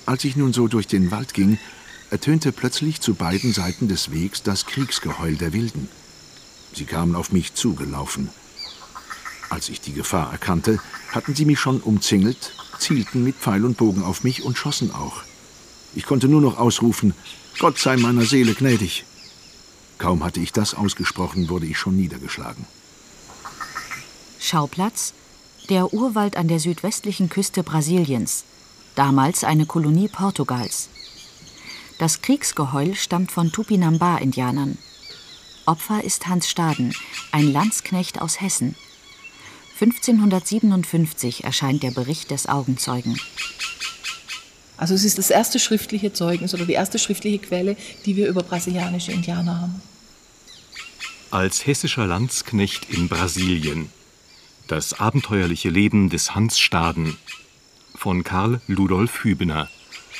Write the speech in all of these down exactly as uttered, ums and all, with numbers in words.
Als ich nun so durch den Wald ging, ertönte plötzlich zu beiden Seiten des Wegs das Kriegsgeheul der Wilden. Sie kamen auf mich zugelaufen. Als ich die Gefahr erkannte, hatten sie mich schon umzingelt, zielten mit Pfeil und Bogen auf mich und schossen auch. Ich konnte nur noch ausrufen: Gott sei meiner Seele gnädig. Kaum hatte ich das ausgesprochen, wurde ich schon niedergeschlagen. Schauplatz: der Urwald an der südwestlichen Küste Brasiliens, damals eine Kolonie Portugals. Das Kriegsgeheul stammt von Tupinambá-Indianern. Opfer ist Hans Staden, ein Landsknecht aus Hessen. fünfzehnhundertsiebenundfünfzig erscheint der Bericht des Augenzeugen. Also es ist das erste schriftliche Zeugnis oder die erste schriftliche Quelle, die wir über brasilianische Indianer haben. Als hessischer Landsknecht in Brasilien. Das abenteuerliche Leben des Hans Staden von Karl Ludolf Hübener.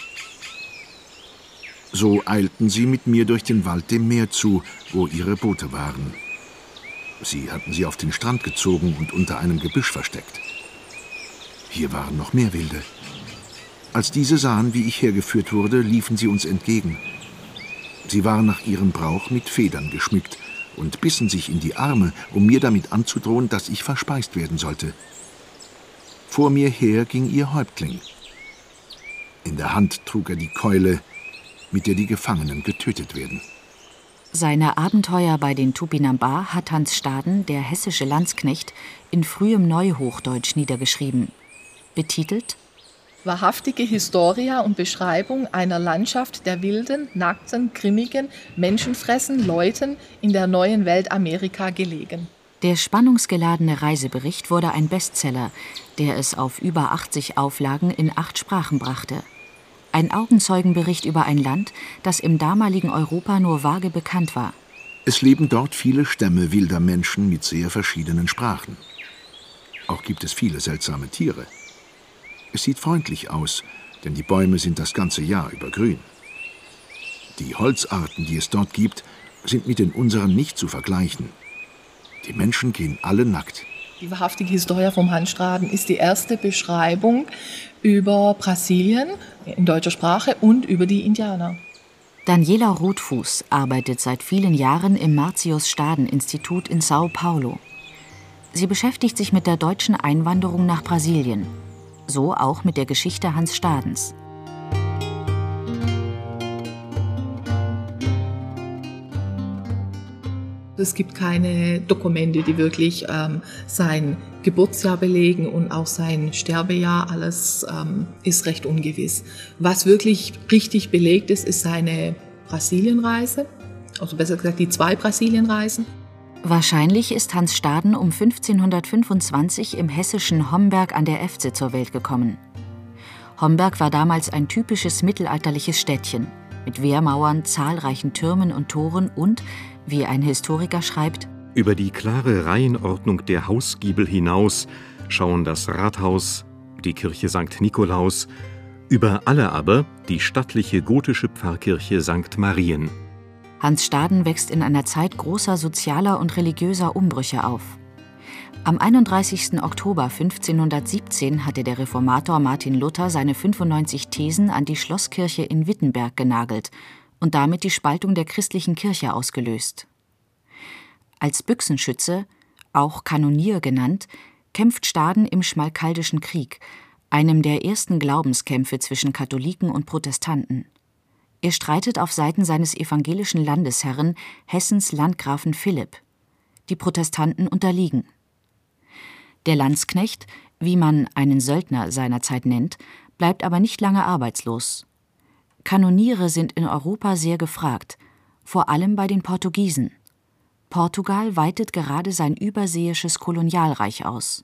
So eilten sie mit mir durch den Wald dem Meer zu, wo ihre Boote waren. Sie hatten sie auf den Strand gezogen und unter einem Gebüsch versteckt. Hier waren noch mehr Wilde. Als diese sahen, wie ich hergeführt wurde, liefen sie uns entgegen. Sie waren nach ihrem Brauch mit Federn geschmückt und bissen sich in die Arme, um mir damit anzudrohen, dass ich verspeist werden sollte. Vor mir her ging ihr Häuptling. In der Hand trug er die Keule, mit der die Gefangenen getötet werden. Seine Abenteuer bei den Tupinambá hat Hans Staden, der hessische Landsknecht, in frühem Neuhochdeutsch niedergeschrieben. Betitelt: Wahrhaftige Historia und Beschreibung einer Landschaft der wilden, nackten, grimmigen, menschenfressen Leuten in der neuen Welt Amerika gelegen. Der spannungsgeladene Reisebericht wurde ein Bestseller, der es auf über achtzig Auflagen in acht Sprachen brachte. Ein Augenzeugenbericht über ein Land, das im damaligen Europa nur vage bekannt war. Es leben dort viele Stämme wilder Menschen mit sehr verschiedenen Sprachen. Auch gibt es viele seltsame Tiere. Es sieht freundlich aus, denn die Bäume sind das ganze Jahr über grün. Die Holzarten, die es dort gibt, sind mit den unseren nicht zu vergleichen. Die Menschen gehen alle nackt. Die wahrhaftige Historia vom Hans Staden ist die erste Beschreibung über Brasilien in deutscher Sprache und über die Indianer. Daniela Rothfuß arbeitet seit vielen Jahren im Martius-Staden-Institut in Sao Paulo. Sie beschäftigt sich mit der deutschen Einwanderung nach Brasilien. So auch mit der Geschichte Hans Stadens. Es gibt keine Dokumente, die wirklich ähm, sein Geburtsjahr belegen und auch sein Sterbejahr. Alles ähm, ist recht ungewiss. Was wirklich richtig belegt ist, ist seine Brasilienreise, also besser gesagt die zwei Brasilienreisen. Wahrscheinlich ist Hans Staden um fünfzehnhundertfünfundzwanzig im hessischen Homberg an der Efze zur Welt gekommen. Homberg war damals ein typisches mittelalterliches Städtchen mit Wehrmauern, zahlreichen Türmen und Toren und, wie ein Historiker schreibt, über die klare Reihenordnung der Hausgiebel hinaus schauen das Rathaus, die Kirche Sankt Nikolaus, über alle aber die stattliche gotische Pfarrkirche Sankt Marien. Hans Staden wächst in einer Zeit großer sozialer und religiöser Umbrüche auf. Am einunddreißigsten Oktober fünfzehnhundertsiebzehn hatte der Reformator Martin Luther seine fünfundneunzig Thesen an die Schlosskirche in Wittenberg genagelt und damit die Spaltung der christlichen Kirche ausgelöst. Als Büchsenschütze, auch Kanonier genannt, kämpft Staden im Schmalkaldischen Krieg, einem der ersten Glaubenskämpfe zwischen Katholiken und Protestanten. Er streitet auf Seiten seines evangelischen Landesherren, Hessens Landgrafen Philipp. Die Protestanten unterliegen. Der Landsknecht, wie man einen Söldner seinerzeit nennt, bleibt aber nicht lange arbeitslos. Kanoniere sind in Europa sehr gefragt, vor allem bei den Portugiesen. Portugal weitet gerade sein überseeisches Kolonialreich aus.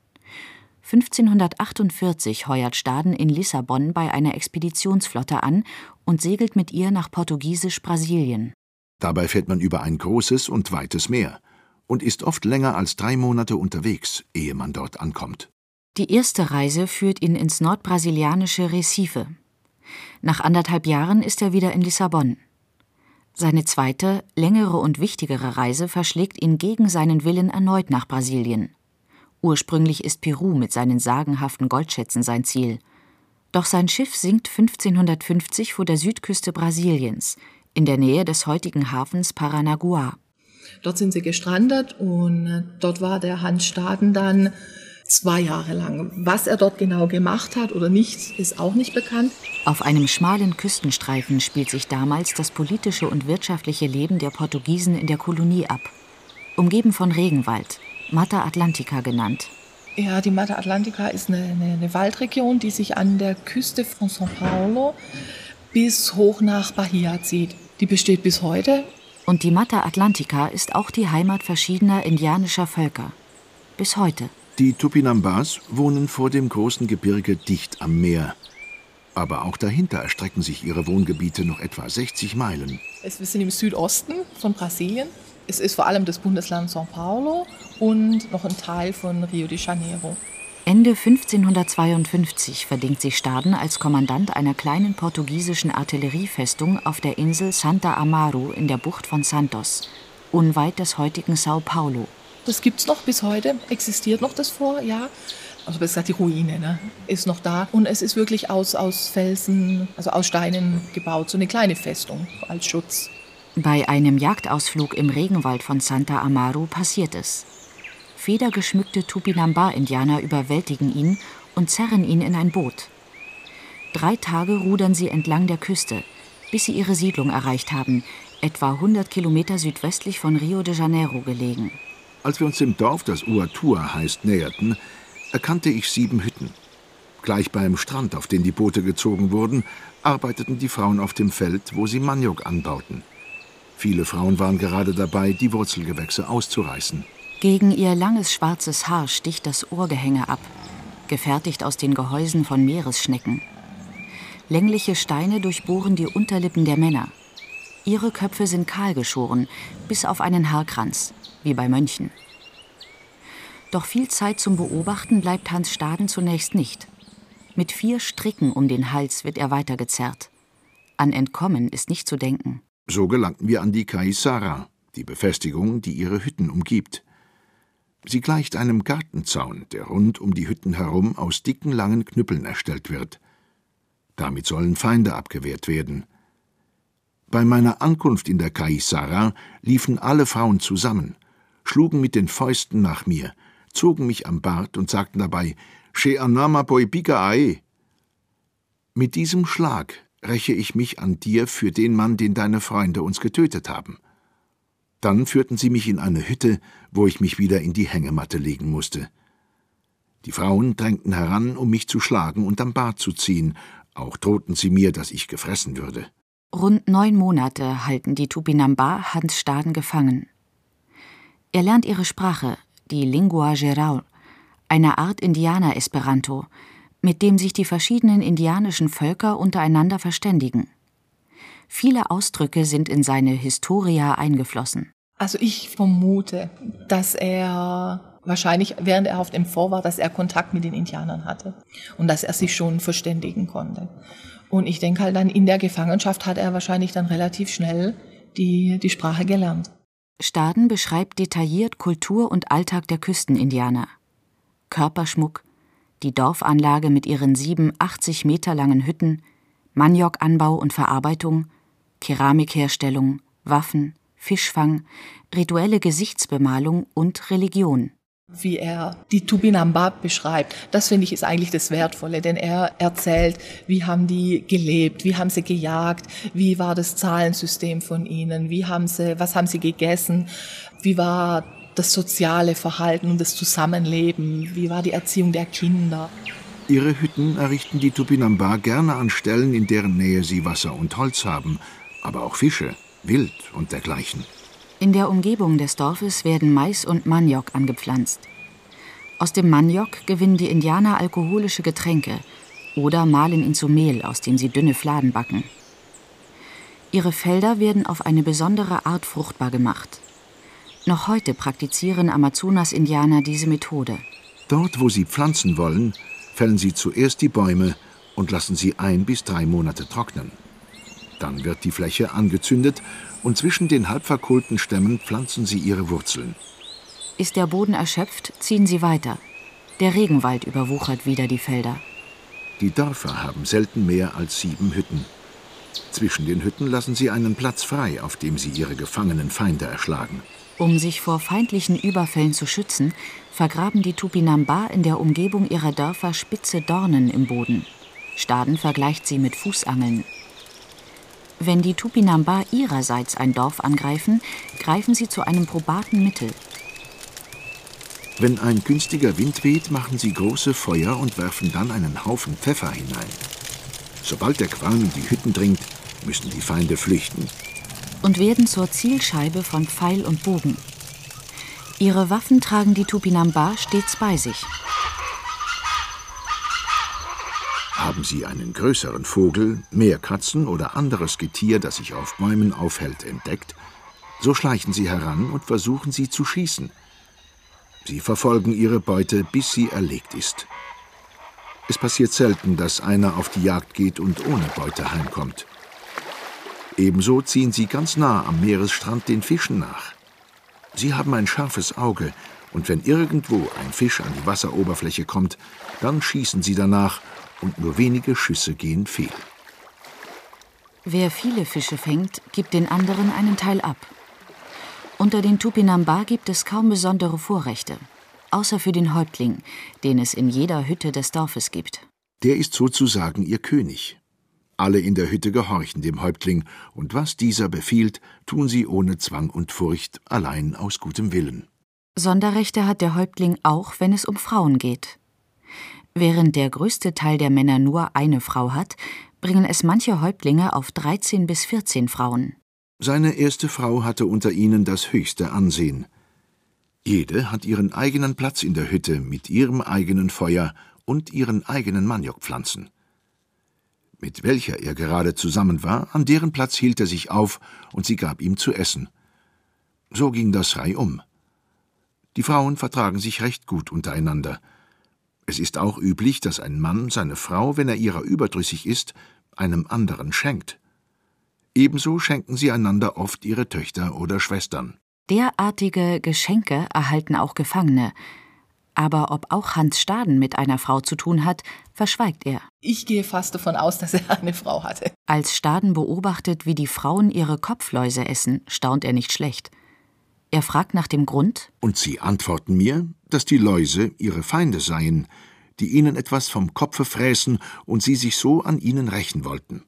fünfzehnhundertachtundvierzig heuert Staden in Lissabon bei einer Expeditionsflotte an und segelt mit ihr nach Portugiesisch-Brasilien. Dabei fährt man über ein großes und weites Meer und ist oft länger als drei Monate unterwegs, ehe man dort ankommt. Die erste Reise führt ihn ins nordbrasilianische Recife. Nach anderthalb Jahren ist er wieder in Lissabon. Seine zweite, längere und wichtigere Reise verschlägt ihn gegen seinen Willen erneut nach Brasilien. Ursprünglich ist Peru mit seinen sagenhaften Goldschätzen sein Ziel. Doch sein Schiff sinkt fünfzehnhundertfünfzig vor der Südküste Brasiliens, in der Nähe des heutigen Hafens Paranaguá. Dort sind sie gestrandet und dort war der Hans Staden dann zwei Jahre lang. Was er dort genau gemacht hat oder nicht, ist auch nicht bekannt. Auf einem schmalen Küstenstreifen spielt sich damals das politische und wirtschaftliche Leben der Portugiesen in der Kolonie ab. Umgeben von Regenwald, Mata Atlântica genannt. Ja, die Mata Atlântica ist eine, eine, eine Waldregion, die sich an der Küste von São Paulo bis hoch nach Bahia zieht. Die besteht bis heute. Und die Mata Atlântica ist auch die Heimat verschiedener indianischer Völker. Bis heute. Die Tupinambás wohnen vor dem großen Gebirge dicht am Meer. Aber auch dahinter erstrecken sich ihre Wohngebiete noch etwa sechzig Meilen. Wir sind im Südosten von Brasilien. Es ist vor allem das Bundesland São Paulo und noch ein Teil von Rio de Janeiro. Ende fünfzehnhundertzweiundfünfzig verdingt sich Staden als Kommandant einer kleinen portugiesischen Artilleriefestung auf der Insel Santa Amaro in der Bucht von Santos, unweit des heutigen São Paulo. Das gibt es noch bis heute, existiert noch das Fort, ja. Also besser gesagt, die Ruine, ne, ist noch da. Und es ist wirklich aus, aus Felsen, also aus Steinen gebaut, so eine kleine Festung als Schutz. Bei einem Jagdausflug im Regenwald von Santa Amaro passiert es. Federgeschmückte Tupinambá-Indianer überwältigen ihn und zerren ihn in ein Boot. Drei Tage rudern sie entlang der Küste, bis sie ihre Siedlung erreicht haben, etwa hundert Kilometer südwestlich von Rio de Janeiro gelegen. Als wir uns dem Dorf, das Uatua heißt, näherten, erkannte ich sieben Hütten. Gleich beim Strand, auf den die Boote gezogen wurden, arbeiteten die Frauen auf dem Feld, wo sie Maniok anbauten. Viele Frauen waren gerade dabei, die Wurzelgewächse auszureißen. Gegen ihr langes schwarzes Haar sticht das Ohrgehänge ab, gefertigt aus den Gehäusen von Meeresschnecken. Längliche Steine durchbohren die Unterlippen der Männer. Ihre Köpfe sind kahl geschoren, bis auf einen Haarkranz, wie bei Mönchen. Doch viel Zeit zum Beobachten bleibt Hans Staden zunächst nicht. Mit vier Stricken um den Hals wird er weitergezerrt. An Entkommen ist nicht zu denken. So gelangten wir an die Caiçara, die Befestigung, die ihre Hütten umgibt. Sie gleicht einem Gartenzaun, der rund um die Hütten herum aus dicken, langen Knüppeln erstellt wird. Damit sollen Feinde abgewehrt werden. Bei meiner Ankunft in der Caiçara liefen alle Frauen zusammen, schlugen mit den Fäusten nach mir, zogen mich am Bart und sagten dabei, »Che anama poi pica ae«. Mit diesem Schlag räche ich mich an dir für den Mann, den deine Freunde uns getötet haben. Dann führten sie mich in eine Hütte, wo ich mich wieder in die Hängematte legen musste. Die Frauen drängten heran, um mich zu schlagen und am Bart zu ziehen. Auch drohten sie mir, dass ich gefressen würde. Rund neun Monate halten die Tupinambá Hans Staden gefangen. Er lernt ihre Sprache, die Lingua Geral, eine Art Indianer-Esperanto, mit dem sich die verschiedenen indianischen Völker untereinander verständigen. Viele Ausdrücke sind in seine Historia eingeflossen. Also ich vermute, dass er wahrscheinlich, während er auf dem Fort war, dass er Kontakt mit den Indianern hatte und dass er sich schon verständigen konnte. Und ich denke halt dann, in der Gefangenschaft hat er wahrscheinlich dann relativ schnell die, die Sprache gelernt. Staden beschreibt detailliert Kultur und Alltag der Küstenindianer. Körperschmuck, die Dorfanlage mit ihren sieben achtzig Meter langen Hütten, Maniokanbau und Verarbeitung, Keramikherstellung, Waffen, Fischfang, rituelle Gesichtsbemalung und Religion. Wie er die Tupinambá beschreibt, das finde ich ist eigentlich das Wertvolle, denn er erzählt, wie haben die gelebt, wie haben sie gejagt, wie war das Zahlensystem von ihnen, wie haben sie, was haben sie gegessen, wie war das soziale Verhalten und das Zusammenleben, wie war die Erziehung der Kinder. Ihre Hütten errichten die Tupinambá gerne an Stellen, in deren Nähe sie Wasser und Holz haben, aber auch Fische, Wild und dergleichen. In der Umgebung des Dorfes werden Mais und Maniok angepflanzt. Aus dem Maniok gewinnen die Indianer alkoholische Getränke oder mahlen ihn zu Mehl, aus dem sie dünne Fladen backen. Ihre Felder werden auf eine besondere Art fruchtbar gemacht. Noch heute praktizieren Amazonas-Indianer diese Methode. Dort, wo sie pflanzen wollen, fällen sie zuerst die Bäume und lassen sie ein bis drei Monate trocknen. Dann wird die Fläche angezündet und zwischen den halbverkohlten Stämmen pflanzen sie ihre Wurzeln. Ist der Boden erschöpft, ziehen sie weiter. Der Regenwald überwuchert wieder die Felder. Die Dörfer haben selten mehr als sieben Hütten. Zwischen den Hütten lassen sie einen Platz frei, auf dem sie ihre gefangenen Feinde erschlagen. Um sich vor feindlichen Überfällen zu schützen, vergraben die Tupinamba in der Umgebung ihrer Dörfer spitze Dornen im Boden. Staden vergleicht sie mit Fußangeln. Wenn die Tupinamba ihrerseits ein Dorf angreifen, greifen sie zu einem probaten Mittel. Wenn ein günstiger Wind weht, machen sie große Feuer und werfen dann einen Haufen Pfeffer hinein. Sobald der Qualm in die Hütten dringt, müssen die Feinde flüchten. Und werden zur Zielscheibe von Pfeil und Bogen. Ihre Waffen tragen die Tupinamba stets bei sich. Haben sie einen größeren Vogel, Meerkatzen oder anderes Getier, das sich auf Bäumen aufhält, entdeckt, so schleichen sie heran und versuchen sie zu schießen. Sie verfolgen ihre Beute, bis sie erlegt ist. Es passiert selten, dass einer auf die Jagd geht und ohne Beute heimkommt. Ebenso ziehen sie ganz nah am Meeresstrand den Fischen nach. Sie haben ein scharfes Auge, und wenn irgendwo ein Fisch an die Wasseroberfläche kommt, dann schießen sie danach, und nur wenige Schüsse gehen fehl. Wer viele Fische fängt, gibt den anderen einen Teil ab. Unter den Tupinamba gibt es kaum besondere Vorrechte, außer für den Häuptling, den es in jeder Hütte des Dorfes gibt. Der ist sozusagen ihr König. Alle in der Hütte gehorchen dem Häuptling, und was dieser befiehlt, tun sie ohne Zwang und Furcht, allein aus gutem Willen. Sonderrechte hat der Häuptling auch, wenn es um Frauen geht. Während der größte Teil der Männer nur eine Frau hat, bringen es manche Häuptlinge auf dreizehn bis vierzehn Frauen. Seine erste Frau hatte unter ihnen das höchste Ansehen. Jede hat ihren eigenen Platz in der Hütte mit ihrem eigenen Feuer und ihren eigenen Maniokpflanzen. Mit welcher er gerade zusammen war, an deren Platz hielt er sich auf und sie gab ihm zu essen. So ging das reihum. Die Frauen vertragen sich recht gut untereinander. Es ist auch üblich, dass ein Mann seine Frau, wenn er ihrer überdrüssig ist, einem anderen schenkt. Ebenso schenken sie einander oft ihre Töchter oder Schwestern. Derartige Geschenke erhalten auch Gefangene. Aber ob auch Hans Staden mit einer Frau zu tun hat, verschweigt er. Ich gehe fast davon aus, dass er eine Frau hatte. Als Staden beobachtet, wie die Frauen ihre Kopfläuse essen, staunt er nicht schlecht. Er fragt nach dem Grund. Und sie antworten mir, dass die Läuse ihre Feinde seien, die ihnen etwas vom Kopfe fräßen und sie sich so an ihnen rächen wollten.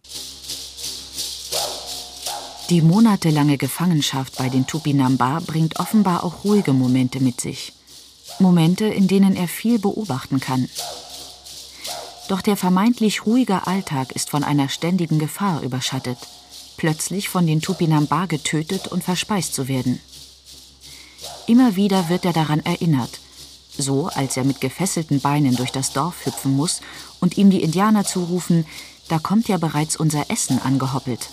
Die monatelange Gefangenschaft bei den Tupinamba bringt offenbar auch ruhige Momente mit sich. Momente, in denen er viel beobachten kann. Doch der vermeintlich ruhige Alltag ist von einer ständigen Gefahr überschattet, plötzlich von den Tupinamba getötet und verspeist zu werden. Immer wieder wird er daran erinnert, so als er mit gefesselten Beinen durch das Dorf hüpfen muss und ihm die Indianer zurufen, da kommt ja bereits unser Essen angehoppelt.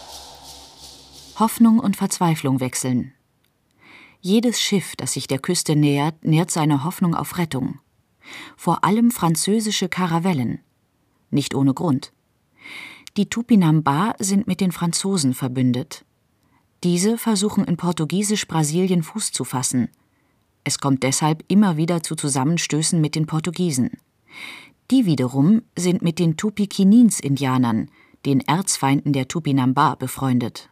Hoffnung und Verzweiflung wechseln. Jedes Schiff, das sich der Küste nähert, nährt seine Hoffnung auf Rettung. Vor allem französische Karavellen. Nicht ohne Grund. Die Tupinamba sind mit den Franzosen verbündet. Diese versuchen in Portugiesisch-Brasilien Fuß zu fassen. Es kommt deshalb immer wieder zu Zusammenstößen mit den Portugiesen. Die wiederum sind mit den Tupinquins-Indianern, den Erzfeinden der Tupinamba, befreundet.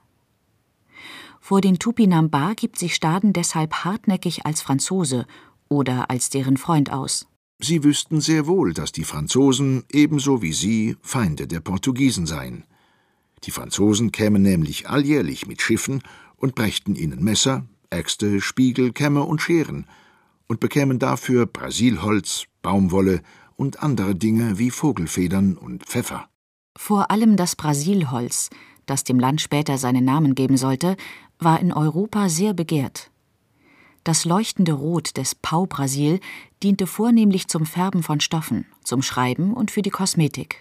Vor den Tupinamba gibt sich Staden deshalb hartnäckig als Franzose oder als deren Freund aus. Sie wüssten sehr wohl, dass die Franzosen ebenso wie sie Feinde der Portugiesen seien. Die Franzosen kämen nämlich alljährlich mit Schiffen und brächten ihnen Messer, Äxte, Spiegel, Kämme und Scheren und bekämen dafür Brasilholz, Baumwolle und andere Dinge wie Vogelfedern und Pfeffer. Vor allem das Brasilholz, das dem Land später seinen Namen geben sollte, war in Europa sehr begehrt. Das leuchtende Rot des Pau Brasil diente vornehmlich zum Färben von Stoffen, zum Schreiben und für die Kosmetik.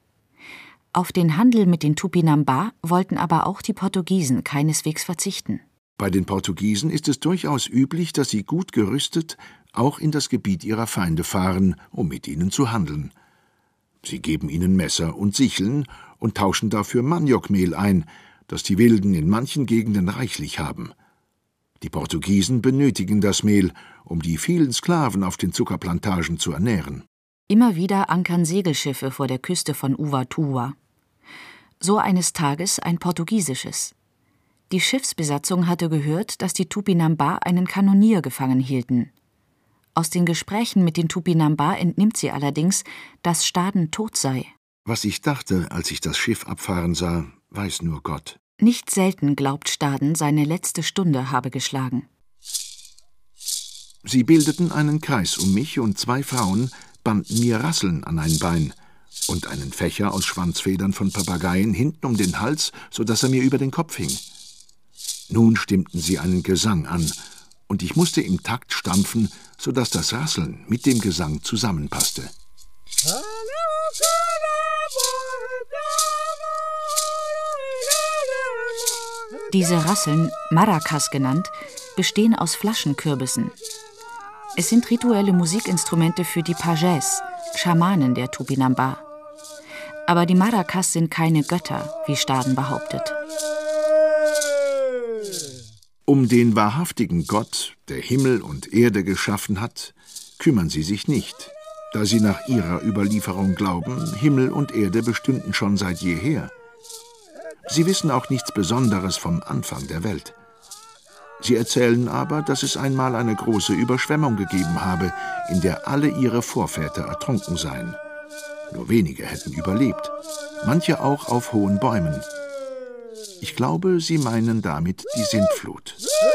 Auf den Handel mit den Tupinamba wollten aber auch die Portugiesen keineswegs verzichten. Bei den Portugiesen ist es durchaus üblich, dass sie gut gerüstet auch in das Gebiet ihrer Feinde fahren, um mit ihnen zu handeln. Sie geben ihnen Messer und Sicheln und tauschen dafür Maniokmehl ein, das die Wilden in manchen Gegenden reichlich haben. Die Portugiesen benötigen das Mehl, um die vielen Sklaven auf den Zuckerplantagen zu ernähren. Immer wieder ankern Segelschiffe vor der Küste von Uvatuva. So eines Tages ein portugiesisches. Die Schiffsbesatzung hatte gehört, dass die Tupinambá einen Kanonier gefangen hielten. Aus den Gesprächen mit den Tupinambá entnimmt sie allerdings, dass Staden tot sei. Was ich dachte, als ich das Schiff abfahren sah, weiß nur Gott. Nicht selten glaubt Staden, seine letzte Stunde habe geschlagen. Sie bildeten einen Kreis um mich und zwei Frauen banden mir Rasseln an ein Bein und einen Fächer aus Schwanzfedern von Papageien hinten um den Hals, so dass er mir über den Kopf hing. Nun stimmten sie einen Gesang an, und ich musste im Takt stampfen, so dass das Rasseln mit dem Gesang zusammenpasste. Diese Rasseln, Maracas genannt, bestehen aus Flaschenkürbissen. Es sind rituelle Musikinstrumente für die Pajés, Schamanen der Tupinambá. Aber die Maracas sind keine Götter, wie Staden behauptet. Um den wahrhaftigen Gott, der Himmel und Erde geschaffen hat, kümmern sie sich nicht, da sie nach ihrer Überlieferung glauben, Himmel und Erde bestünden schon seit jeher. Sie wissen auch nichts Besonderes vom Anfang der Welt. Sie erzählen aber, dass es einmal eine große Überschwemmung gegeben habe, in der alle ihre Vorväter ertrunken seien. Nur wenige hätten überlebt, manche auch auf hohen Bäumen. Ich glaube, sie meinen damit die Sintflut.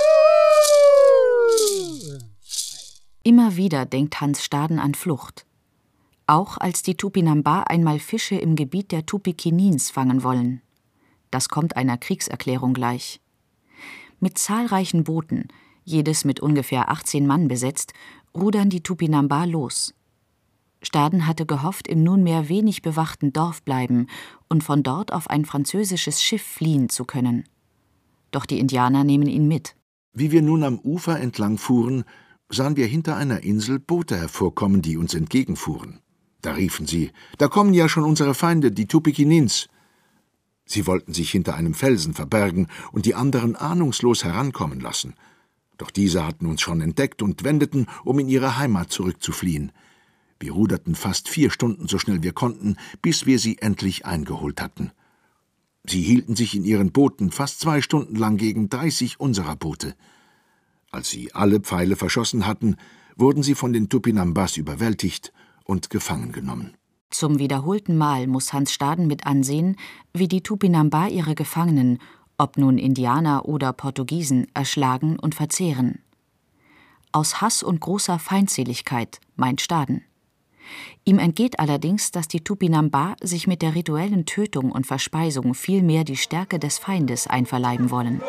Immer wieder denkt Hans Staden an Flucht. Auch als die Tupinambá einmal Fische im Gebiet der Tupikinins fangen wollen. Das kommt einer Kriegserklärung gleich. Mit zahlreichen Booten, jedes mit ungefähr achtzehn Mann besetzt, rudern die Tupinambá los. Staden hatte gehofft, im nunmehr wenig bewachten Dorf bleiben und von dort auf ein französisches Schiff fliehen zu können. Doch die Indianer nehmen ihn mit. Wie wir nun am Ufer entlang fuhren, sahen wir hinter einer Insel Boote hervorkommen, die uns entgegenfuhren. Da riefen sie, »Da kommen ja schon unsere Feinde, die Tupikinins!« Sie wollten sich hinter einem Felsen verbergen und die anderen ahnungslos herankommen lassen. Doch diese hatten uns schon entdeckt und wendeten, um in ihre Heimat zurückzufliehen. Wir ruderten fast vier Stunden so schnell wir konnten, bis wir sie endlich eingeholt hatten. Sie hielten sich in ihren Booten fast zwei Stunden lang gegen dreißig unserer Boote. Als sie alle Pfeile verschossen hatten, wurden sie von den Tupinambás überwältigt und gefangen genommen. Zum wiederholten Mal muss Hans Staden mit ansehen, wie die Tupinambá ihre Gefangenen, ob nun Indianer oder Portugiesen, erschlagen und verzehren. Aus Hass und großer Feindseligkeit, meint Staden. Ihm entgeht allerdings, dass die Tupinambá sich mit der rituellen Tötung und Verspeisung vielmehr die Stärke des Feindes einverleiben wollen.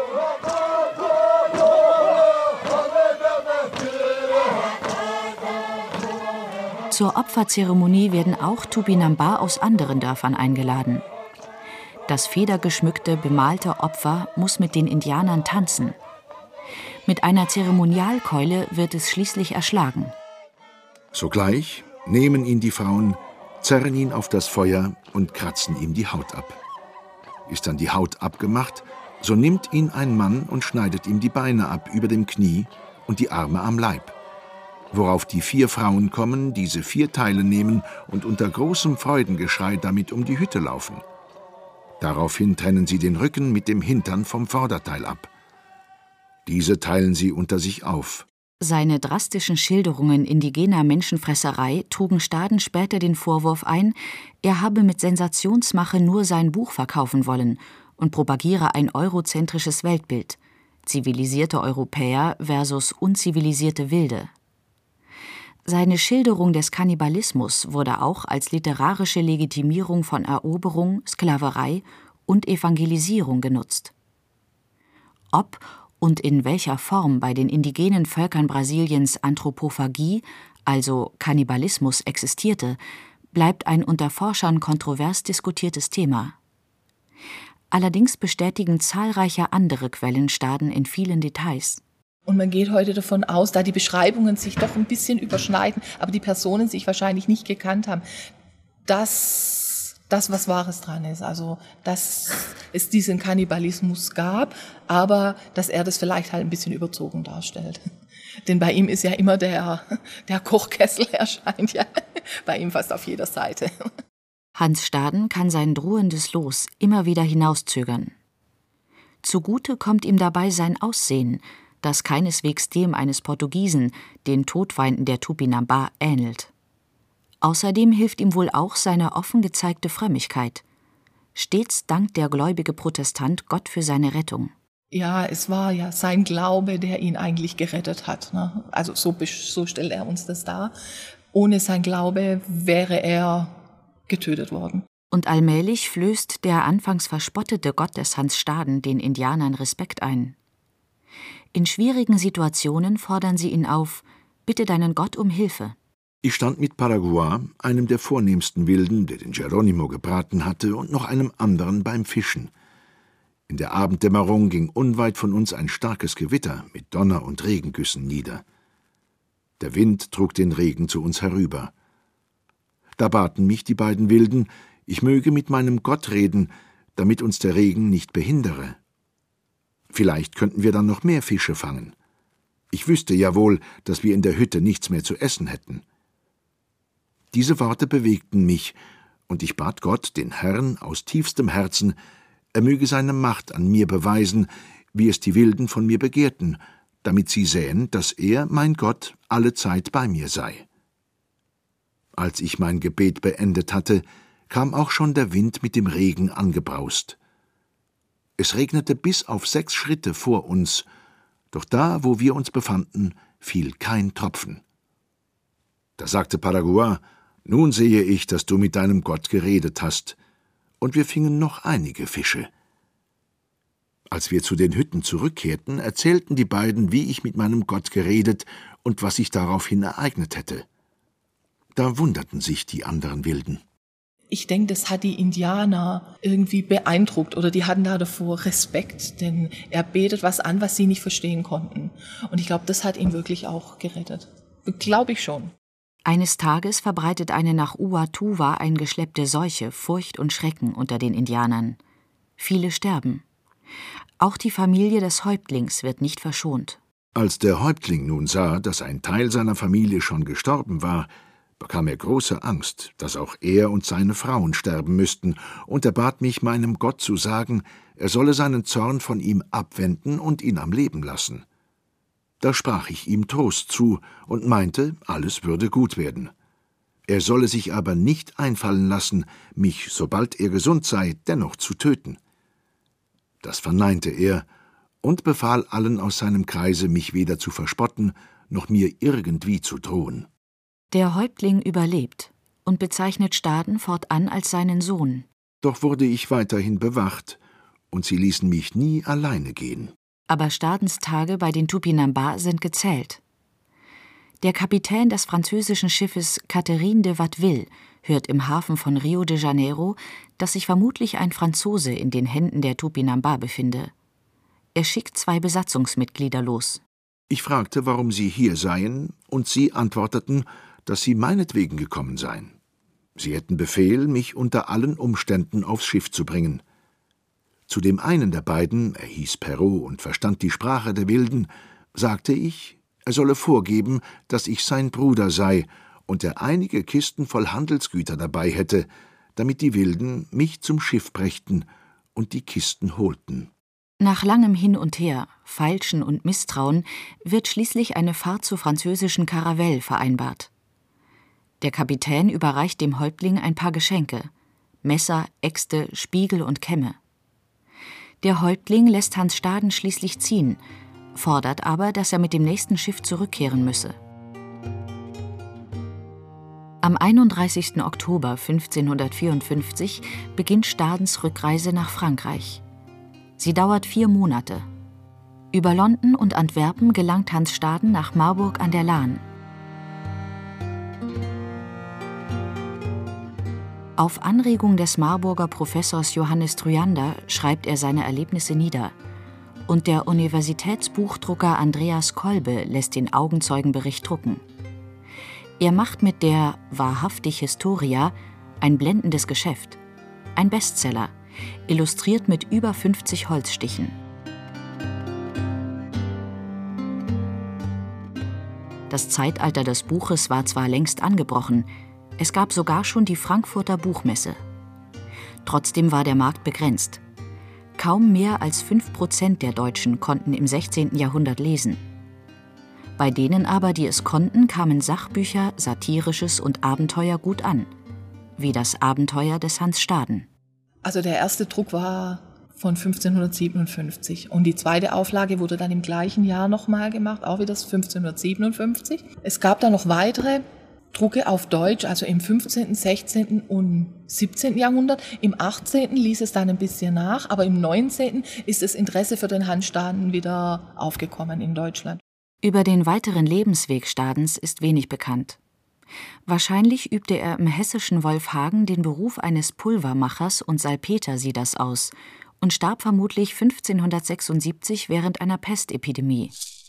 Zur Opferzeremonie werden auch Tupinambá aus anderen Dörfern eingeladen. Das federgeschmückte, bemalte Opfer muss mit den Indianern tanzen. Mit einer Zeremonialkeule wird es schließlich erschlagen. Sogleich nehmen ihn die Frauen, zerren ihn auf das Feuer und kratzen ihm die Haut ab. Ist dann die Haut abgemacht, so nimmt ihn ein Mann und schneidet ihm die Beine ab über dem Knie und die Arme am Leib. Worauf die vier Frauen kommen, diese vier Teile nehmen und unter großem Freudengeschrei damit um die Hütte laufen. Daraufhin trennen sie den Rücken mit dem Hintern vom Vorderteil ab. Diese teilen sie unter sich auf. Seine drastischen Schilderungen indigener Menschenfresserei trugen Staden später den Vorwurf ein, er habe mit Sensationsmache nur sein Buch verkaufen wollen und propagiere ein eurozentrisches Weltbild, zivilisierte Europäer versus unzivilisierte Wilde. Seine Schilderung des Kannibalismus wurde auch als literarische Legitimierung von Eroberung, Sklaverei und Evangelisierung genutzt. Ob und in welcher Form bei den indigenen Völkern Brasiliens Anthropophagie, also Kannibalismus, existierte, bleibt ein unter Forschern kontrovers diskutiertes Thema. Allerdings bestätigen zahlreiche andere Quellen Staden in vielen Details. Und man geht heute davon aus, da die Beschreibungen sich doch ein bisschen überschneiden, aber die Personen sich wahrscheinlich nicht gekannt haben, dass das was Wahres dran ist. Also, dass es diesen Kannibalismus gab, aber dass er das vielleicht halt ein bisschen überzogen darstellt. Denn bei ihm ist ja immer der, der Kochkessel erscheint ja bei ihm fast auf jeder Seite. Hans Staden kann sein drohendes Los immer wieder hinauszögern. Zugute kommt ihm dabei sein Aussehen, das keineswegs dem eines Portugiesen, den Todfeinden der Tupinambá, ähnelt. Außerdem hilft ihm wohl auch seine offen gezeigte Frömmigkeit. Stets dankt der gläubige Protestant Gott für seine Rettung. Ja, es war ja sein Glaube, der ihn eigentlich gerettet hat. Ne? Also so, so stellt er uns das dar. Ohne sein Glaube wäre er getötet worden. Und allmählich flößt der anfangs verspottete Gott des Hans Staden den Indianern Respekt ein. In schwierigen Situationen fordern sie ihn auf: Bitte deinen Gott um Hilfe. Ich stand mit Paraguay, einem der vornehmsten Wilden, der den Geronimo gebraten hatte, und noch einem anderen beim Fischen. In der Abenddämmerung ging unweit von uns ein starkes Gewitter mit Donner- und Regengüssen nieder. Der Wind trug den Regen zu uns herüber. Da baten mich die beiden Wilden, ich möge mit meinem Gott reden, damit uns der Regen nicht behindere. Vielleicht könnten wir dann noch mehr Fische fangen. Ich wüsste ja wohl, dass wir in der Hütte nichts mehr zu essen hätten. Diese Worte bewegten mich, und ich bat Gott, den Herrn, aus tiefstem Herzen, er möge seine Macht an mir beweisen, wie es die Wilden von mir begehrten, damit sie sähen, dass er, mein Gott, alle Zeit bei mir sei. Als ich mein Gebet beendet hatte, kam auch schon der Wind mit dem Regen angebraust. Es regnete bis auf sechs Schritte vor uns, doch da, wo wir uns befanden, fiel kein Tropfen. Da sagte Paraguay, nun sehe ich, dass du mit deinem Gott geredet hast, und wir fingen noch einige Fische. Als wir zu den Hütten zurückkehrten, erzählten die beiden, wie ich mit meinem Gott geredet und was sich daraufhin ereignet hätte. Da wunderten sich die anderen Wilden. Ich denke, das hat die Indianer irgendwie beeindruckt oder die hatten da davor Respekt, denn er betet was an, was sie nicht verstehen konnten. Und ich glaube, das hat ihn wirklich auch gerettet. Glaube ich schon. Eines Tages verbreitet eine nach Uatuva eingeschleppte Seuche Furcht und Schrecken unter den Indianern. Viele sterben. Auch die Familie des Häuptlings wird nicht verschont. Als der Häuptling nun sah, dass ein Teil seiner Familie schon gestorben war, bekam er große Angst, dass auch er und seine Frauen sterben müssten, und er bat mich, meinem Gott zu sagen, er solle seinen Zorn von ihm abwenden und ihn am Leben lassen. Da sprach ich ihm Trost zu und meinte, alles würde gut werden. Er solle sich aber nicht einfallen lassen, mich, sobald er gesund sei, dennoch zu töten. Das verneinte er und befahl allen aus seinem Kreise, mich weder zu verspotten, noch mir irgendwie zu drohen. Der Häuptling überlebt und bezeichnet Staden fortan als seinen Sohn. Doch wurde ich weiterhin bewacht, und sie ließen mich nie alleine gehen. Aber Stadens Tage bei den Tupinambá sind gezählt. Der Kapitän des französischen Schiffes Catherine de Watteville hört im Hafen von Rio de Janeiro, dass sich vermutlich ein Franzose in den Händen der Tupinambá befinde. Er schickt zwei Besatzungsmitglieder los. Ich fragte, warum sie hier seien, und sie antworteten, dass sie meinetwegen gekommen seien. Sie hätten Befehl, mich unter allen Umständen aufs Schiff zu bringen. Zu dem einen der beiden, er hieß Perrault und verstand die Sprache der Wilden, sagte ich, er solle vorgeben, dass ich sein Bruder sei und er einige Kisten voll Handelsgüter dabei hätte, damit die Wilden mich zum Schiff brächten und die Kisten holten. Nach langem Hin und Her, Feilschen und Misstrauen wird schließlich eine Fahrt zur französischen Caravelle vereinbart. Der Kapitän überreicht dem Häuptling ein paar Geschenke: Messer, Äxte, Spiegel und Kämme. Der Häuptling lässt Hans Staden schließlich ziehen, fordert aber, dass er mit dem nächsten Schiff zurückkehren müsse. Am einunddreißigsten Oktober fünfzehnhundertvierundfünfzig beginnt Stadens Rückreise nach Frankreich. Sie dauert vier Monate. Über London und Antwerpen gelangt Hans Staden nach Marburg an der Lahn. Auf Anregung des Marburger Professors Johannes Tryander schreibt er seine Erlebnisse nieder, und der Universitätsbuchdrucker Andreas Kolbe lässt den Augenzeugenbericht drucken. Er macht mit der Wahrhaftig Historia ein blendendes Geschäft, ein Bestseller, illustriert mit über fünfzig Holzstichen. Das Zeitalter des Buches war zwar längst angebrochen, es gab sogar schon die Frankfurter Buchmesse. Trotzdem war der Markt begrenzt. Kaum mehr als fünf Prozent der Deutschen konnten im sechzehnten Jahrhundert lesen. Bei denen aber, die es konnten, kamen Sachbücher, Satirisches und Abenteuer gut an, wie das Abenteuer des Hans Staden. Also der erste Druck war von fünfzehnhundertsiebenundfünfzig und die zweite Auflage wurde dann im gleichen Jahr nochmal gemacht, auch wieder fünfzehnhundertsiebenundfünfzig. Es gab dann noch weitere Drucke auf Deutsch, also im fünfzehnten, sechzehnten und siebzehnten Jahrhundert. Im achtzehnten ließ es dann ein bisschen nach, aber im neunzehnten ist das Interesse für den Hans Staden wieder aufgekommen in Deutschland. Über den weiteren Lebensweg Stadens ist wenig bekannt. Wahrscheinlich übte er im hessischen Wolfhagen den Beruf eines Pulvermachers und Salpetersieders aus und starb vermutlich fünfzehnhundertsechsundsiebzig während einer Pestepidemie.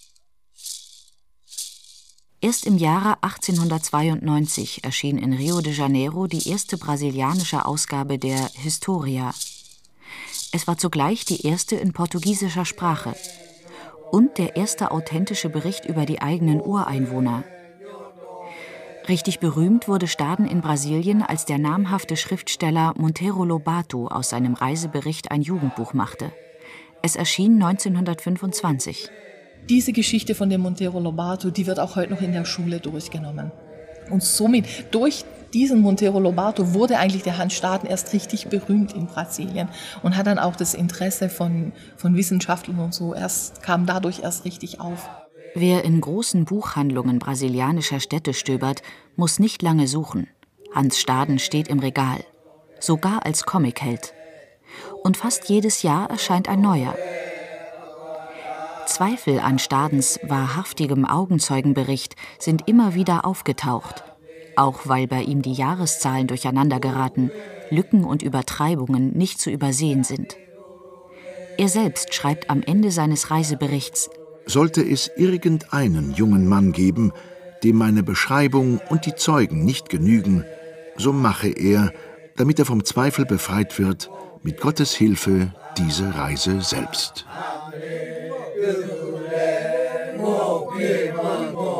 Erst im Jahre achtzehnhundertzweiundneunzig erschien in Rio de Janeiro die erste brasilianische Ausgabe der Historia. Es war zugleich die erste in portugiesischer Sprache und der erste authentische Bericht über die eigenen Ureinwohner. Richtig berühmt wurde Staden in Brasilien, als der namhafte Schriftsteller Monteiro Lobato aus seinem Reisebericht ein Jugendbuch machte. Es erschien neunzehnhundertfünfundzwanzig. Diese Geschichte von dem Monteiro Lobato, die wird auch heute noch in der Schule durchgenommen. Und somit, durch diesen Monteiro Lobato wurde eigentlich der Hans Staden erst richtig berühmt in Brasilien und hat dann auch das Interesse von, von Wissenschaftlern und so, erst, kam dadurch erst richtig auf. Wer in großen Buchhandlungen brasilianischer Städte stöbert, muss nicht lange suchen. Hans Staden steht im Regal, sogar als Comicheld. Und fast jedes Jahr erscheint ein neuer. Zweifel an Stadens wahrhaftigem Augenzeugenbericht sind immer wieder aufgetaucht, auch weil bei ihm die Jahreszahlen durcheinander geraten, Lücken und Übertreibungen nicht zu übersehen sind. Er selbst schreibt am Ende seines Reiseberichts: Sollte es irgendeinen jungen Mann geben, dem meine Beschreibung und die Zeugen nicht genügen, so mache er, damit er vom Zweifel befreit wird, mit Gottes Hilfe diese Reise selbst. Amen.